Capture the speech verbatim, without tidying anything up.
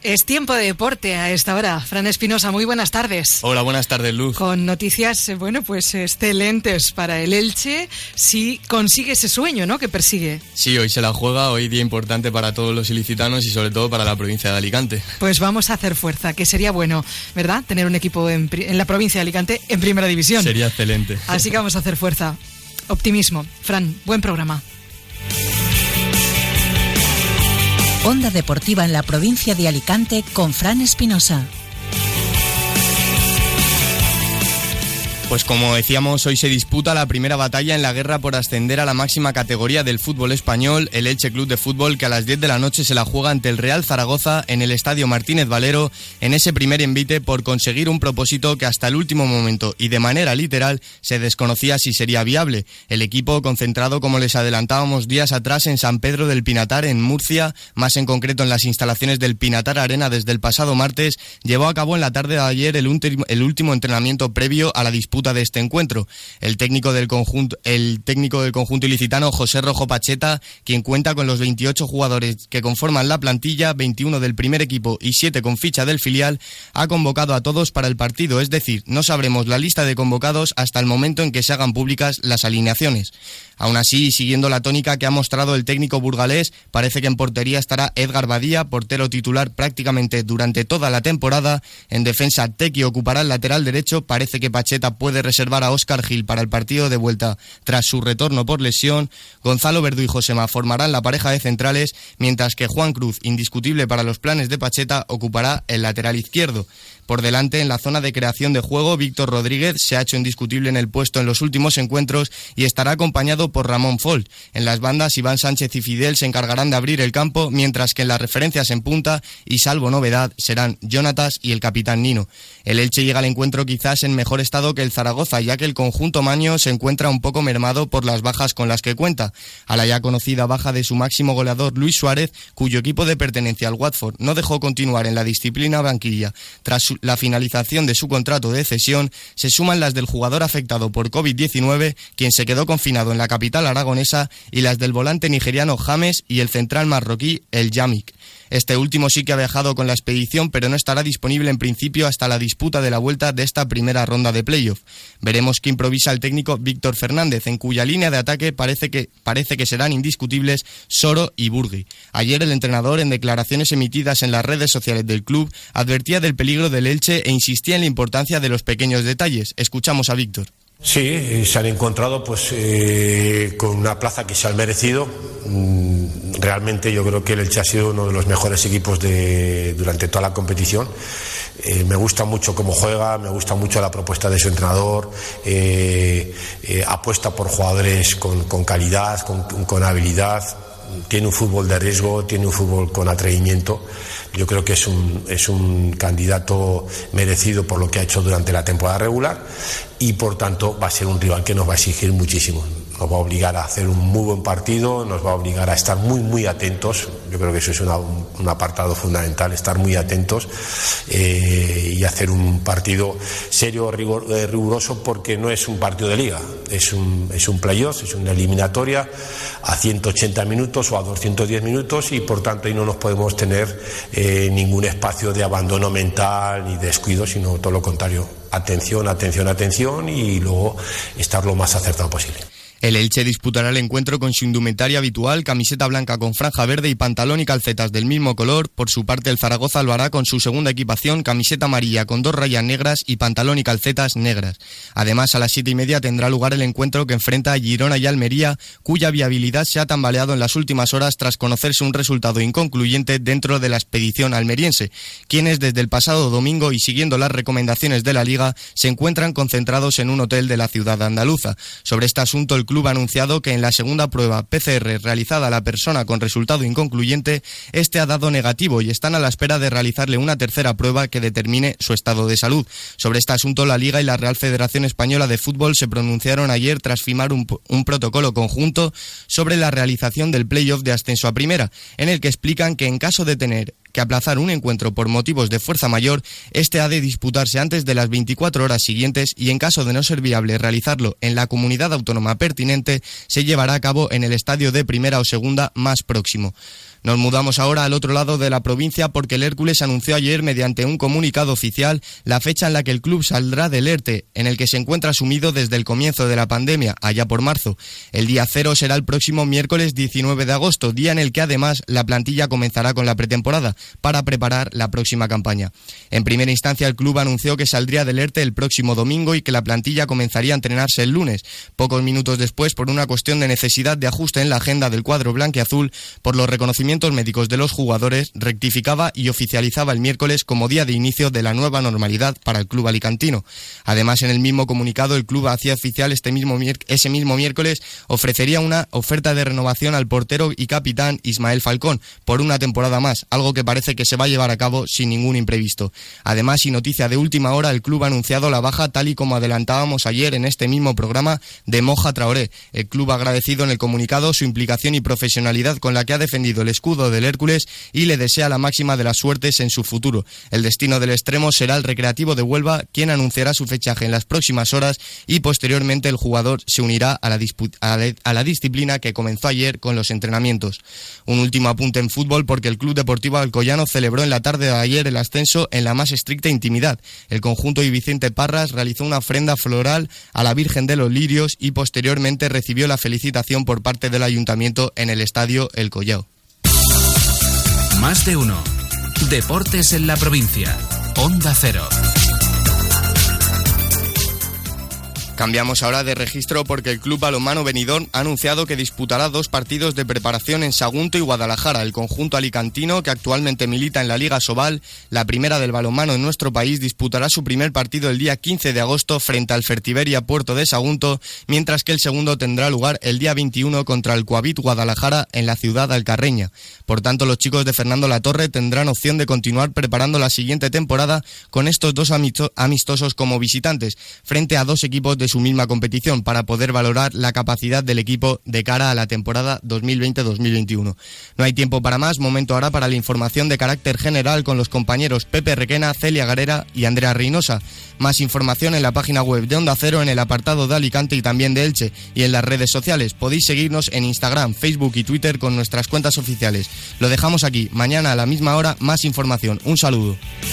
Es tiempo de deporte a esta hora. Fran Espinosa, muy buenas tardes. Hola, buenas tardes, Luz. Con noticias, bueno, pues excelentes para el Elche, si consigue ese sueño, ¿no?, que persigue. Sí, hoy se la juega, hoy día importante para todos los ilicitanos y sobre todo para la provincia de Alicante. Pues vamos a hacer fuerza, que sería bueno, ¿verdad?, tener un equipo en, en la provincia de Alicante en primera división. Sería excelente. Así que vamos a hacer fuerza. Optimismo. Fran, buen programa. Onda Deportiva en la provincia de Alicante con Fran Espinosa. Pues como decíamos, hoy se disputa la primera batalla en la guerra por ascender a la máxima categoría del fútbol español, el Elche Club de Fútbol, que a las diez de la noche se la juega ante el Real Zaragoza en el Estadio Martínez Valero, en ese primer envite por conseguir un propósito que hasta el último momento y de manera literal se desconocía si sería viable. El equipo, concentrado como les adelantábamos días atrás en San Pedro del Pinatar, en Murcia, más en concreto en las instalaciones del Pinatar Arena desde el pasado martes, llevó a cabo en la tarde de ayer el, último, el último entrenamiento previo a la disputa de este encuentro. El técnico del conjunto, el técnico del conjunto ilicitano, José Rojo Pacheta, quien cuenta con los veintiocho jugadores que conforman la plantilla, veintiuno del primer equipo y siete con ficha del filial, ha convocado a todos para el partido, es decir, no sabremos la lista de convocados hasta el momento en que se hagan públicas las alineaciones. Aún así, siguiendo la tónica que ha mostrado el técnico burgalés, parece que en portería estará Edgar Badía, portero titular prácticamente durante toda la temporada. En defensa, Tequi ocupará el lateral derecho. Parece que Pacheta puede reservar a Óscar Gil para el partido de vuelta tras su retorno por lesión. Gonzalo Verdú y Josema formarán la pareja de centrales, mientras que Juan Cruz, indiscutible para los planes de Pacheta, ocupará el lateral izquierdo. Por delante, en la zona de creación de juego, Víctor Rodríguez se ha hecho indiscutible en el puesto en los últimos encuentros y estará acompañado por Ramón Folt. En las bandas, Iván Sánchez y Fidel se encargarán de abrir el campo, mientras que en las referencias en punta, y salvo novedad, serán Jonatas y el capitán Nino. El Elche llega al encuentro quizás en mejor estado que el Zaragoza, ya que el conjunto maño se encuentra un poco mermado por las bajas con las que cuenta. A la ya conocida baja de su máximo goleador Luis Suárez, cuyo equipo de pertenencia al Watford no dejó continuar en la disciplina banquilla tras su la finalización de su contrato de cesión, se suman las del jugador afectado por covid diecinueve, quien se quedó confinado en la capital aragonesa, y las del volante nigeriano James y el central marroquí El Yamik. Este último sí que ha viajado con la expedición, pero no estará disponible en principio hasta la disputa de la vuelta de esta primera ronda de playoff. Veremos qué improvisa el técnico Víctor Fernández, en cuya línea de ataque parece que, parece que serán indiscutibles Soro y Burgui. Ayer el entrenador, en declaraciones emitidas en las redes sociales del club, advertía del peligro del Elche e insistía en la importancia de los pequeños detalles. Escuchamos a Víctor. Sí, se han encontrado pues eh, con una plaza que se han merecido. Realmente yo creo que el Elche ha sido uno de los mejores equipos de, durante toda la competición. Eh, me gusta mucho cómo juega, me gusta mucho la propuesta de su entrenador, eh, eh, apuesta por jugadores con, con calidad, con, con habilidad. Tiene un fútbol de riesgo, tiene un fútbol con atrevimiento. Yo creo que es un, es un candidato merecido por lo que ha hecho durante la temporada regular y por tanto va a ser un rival que nos va a exigir muchísimo. Nos va a obligar a hacer un muy buen partido, nos va a obligar a estar muy muy atentos. Yo creo que eso es una, un apartado fundamental, estar muy atentos eh, y hacer un partido serio, rigor, eh, riguroso, porque no es un partido de liga, es un, es un playoff, es una eliminatoria a ciento ochenta minutos o a doscientos diez minutos y por tanto ahí no nos podemos tener eh, ningún espacio de abandono mental ni descuido, sino todo lo contrario, atención, atención, atención y luego estar lo más acertado posible. El Elche disputará el encuentro con su indumentaria habitual, camiseta blanca con franja verde y pantalón y calcetas del mismo color. Por su parte, el Zaragoza lo hará con su segunda equipación, camiseta amarilla con dos rayas negras y pantalón y calcetas negras. Además, a las siete y media tendrá lugar el encuentro que enfrenta a Girona y Almería, cuya viabilidad se ha tambaleado en las últimas horas tras conocerse un resultado inconcluyente dentro de la expedición almeriense, quienes desde el pasado domingo y siguiendo las recomendaciones de la Liga se encuentran concentrados en un hotel de la ciudad andaluza. Sobre este asunto, el club ha anunciado que en la segunda prueba P C R realizada a la persona con resultado inconcluyente, este ha dado negativo y están a la espera de realizarle una tercera prueba que determine su estado de salud. Sobre este asunto, la Liga y la Real Federación Española de Fútbol se pronunciaron ayer tras firmar un, un protocolo conjunto sobre la realización del playoff de ascenso a primera, en el que explican que en caso de tener que aplazar un encuentro por motivos de fuerza mayor, este ha de disputarse antes de las veinticuatro horas siguientes y en caso de no ser viable realizarlo en la comunidad autónoma pertinente, se llevará a cabo en el estadio de primera o segunda más próximo. Nos mudamos ahora al otro lado de la provincia porque el Hércules anunció ayer mediante un comunicado oficial la fecha en la que el club saldrá del ERTE, en el que se encuentra sumido desde el comienzo de la pandemia, allá por marzo. El día cero será el próximo miércoles diecinueve de agosto, día en el que además la plantilla comenzará con la pretemporada para preparar la próxima campaña. En primera instancia el club anunció que saldría del ERTE el próximo domingo y que la plantilla comenzaría a entrenarse el lunes. Pocos minutos después, por una cuestión de necesidad de ajuste en la agenda del cuadro blanquiazul, por los reconocimientos médicos de los jugadores, rectificaba y oficializaba el miércoles como día de inicio de la nueva normalidad para el club alicantino. Además, en el mismo comunicado, el club hacía oficial este mismo miérc- ese mismo miércoles ofrecería una oferta de renovación al portero y capitán Ismael Falcón por una temporada más, algo que parece que se va a llevar a cabo sin ningún imprevisto. Además, y noticia de última hora, el club ha anunciado la baja, tal y como adelantábamos ayer en este mismo programa, de Moja Traoré. El club ha agradecido en el comunicado su implicación y profesionalidad con la que ha defendido el escudo del Hércules y le desea la máxima de las suertes en su futuro. El destino del extremo será el Recreativo de Huelva, quien anunciará su fichaje en las próximas horas, y posteriormente el jugador se unirá a la, dispu- a la, a la disciplina que comenzó ayer con los entrenamientos. Un último apunte en fútbol porque el Club Deportivo Alcoyano celebró en la tarde de ayer el ascenso en la más estricta intimidad. El conjunto y Vicente Parras realizó una ofrenda floral a la Virgen de los Lirios y posteriormente recibió la felicitación por parte del ayuntamiento en el estadio El Collao. Más de uno. Deportes en la provincia. Onda Cero. Cambiamos ahora de registro porque el Club Balonmano Benidorm ha anunciado que disputará dos partidos de preparación en Sagunto y Guadalajara. El conjunto alicantino, que actualmente milita en la Liga Sobal, la primera del balonmano en nuestro país, disputará su primer partido el día quince de agosto frente al Fertiberia Puerto de Sagunto, mientras que el segundo tendrá lugar el día veintiuno contra el Coavit Guadalajara en la ciudad alcarreña. Por tanto, los chicos de Fernando Latorre tendrán opción de continuar preparando la siguiente temporada con estos dos amistosos como visitantes, frente a dos equipos de su misma competición, para poder valorar la capacidad del equipo de cara a la temporada dos mil veinte dos mil veintiuno. No hay tiempo para más, momento ahora para la información de carácter general con los compañeros Pepe Requena, Celia Garera y Andrea Reynosa. Más información en la página web de Onda Cero, en el apartado de Alicante y también de Elche, y en las redes sociales. Podéis seguirnos en Instagram, Facebook y Twitter con nuestras cuentas oficiales. Lo dejamos aquí, mañana a la misma hora más información. Un saludo.